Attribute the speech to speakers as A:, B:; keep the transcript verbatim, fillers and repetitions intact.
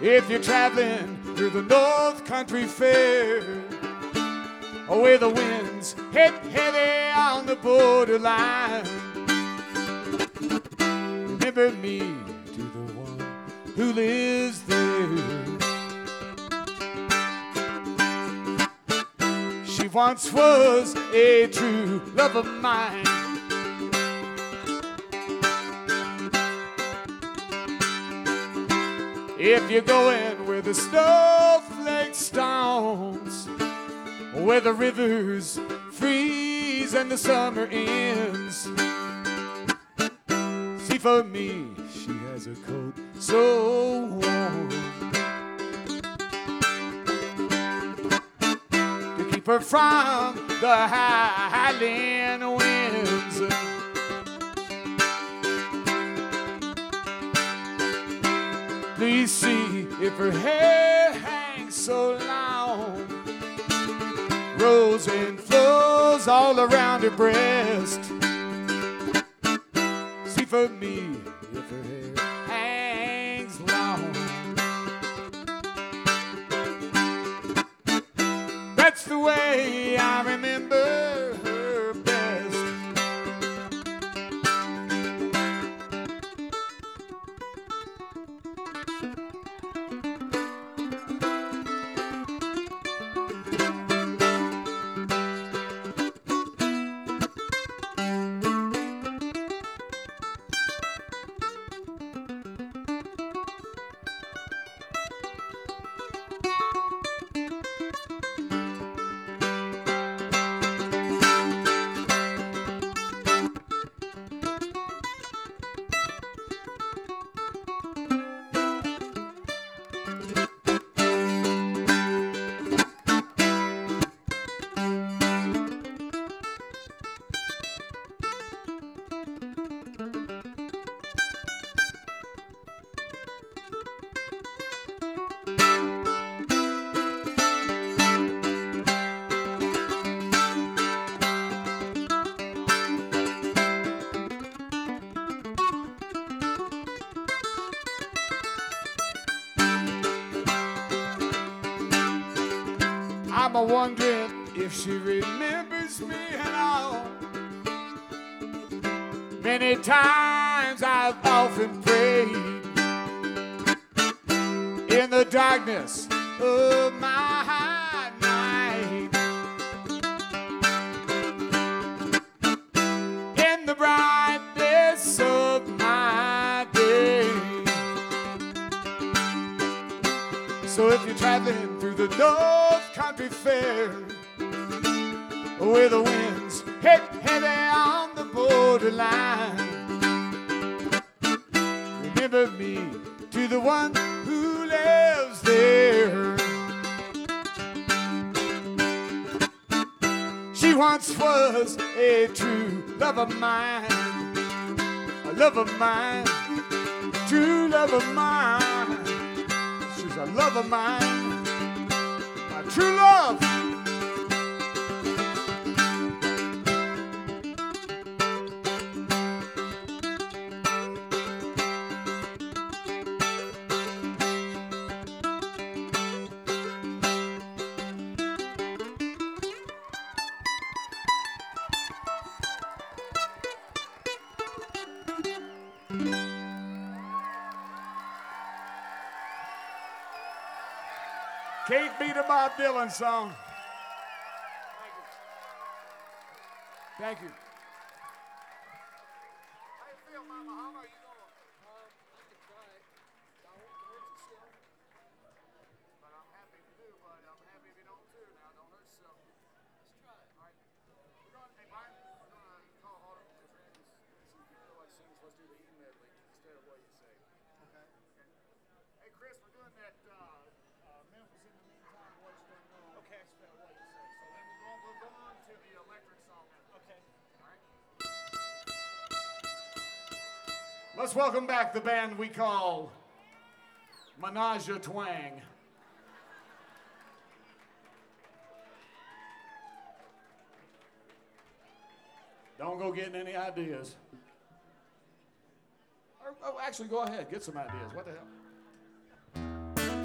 A: If you're traveling through the North Country Fair, where the winds hit heavy on the borderline, remember me to the one who lives there. She once was a true love of mine. If you're going where the snowflake stones, where the rivers freeze and the summer ends, see, for me, she has a coat so warm to keep her from the highland winds. Please see if her hair hangs so long, rolls and flows all around her breast. See, for me, if her hair hangs long, that's the way I remember her best. I'm a-wondering if she remembers me at all. Many times I've often prayed in the darkness of my night, in the brightness of my day. So if you're traveling through the North Country Fair, where the winds hit heavy on the borderline, remember me to the one who lives there. She once was a true love of mine, a love of mine, true love of mine. She's a love of mine, my true love. Can't beat a Bob Dylan song. Thank you. Thank you. How you feel, Mama? How are you doing? Um, I can try. I won't hurt yourself. But I'm happy to do, but I'm happy if you don't too. Now, don't hurt yourself. Let's try it. All right. We're going, hey, Martin, we're going to call Autumn because Randy's, see if you feel like singing. Let's do the E medley instead of what you say. Okay. Okay. Hey, Chris, we're doing that, uh, uh, Memphis in the meantime, what you don't know. Okay. Instead of what you say. So then we'll go, we'll go on to the electric song now. Okay. All right. Let's welcome back the band we call Menage a Twang. Don't go getting any ideas. Or, oh, actually, go ahead. Get some ideas. What the hell?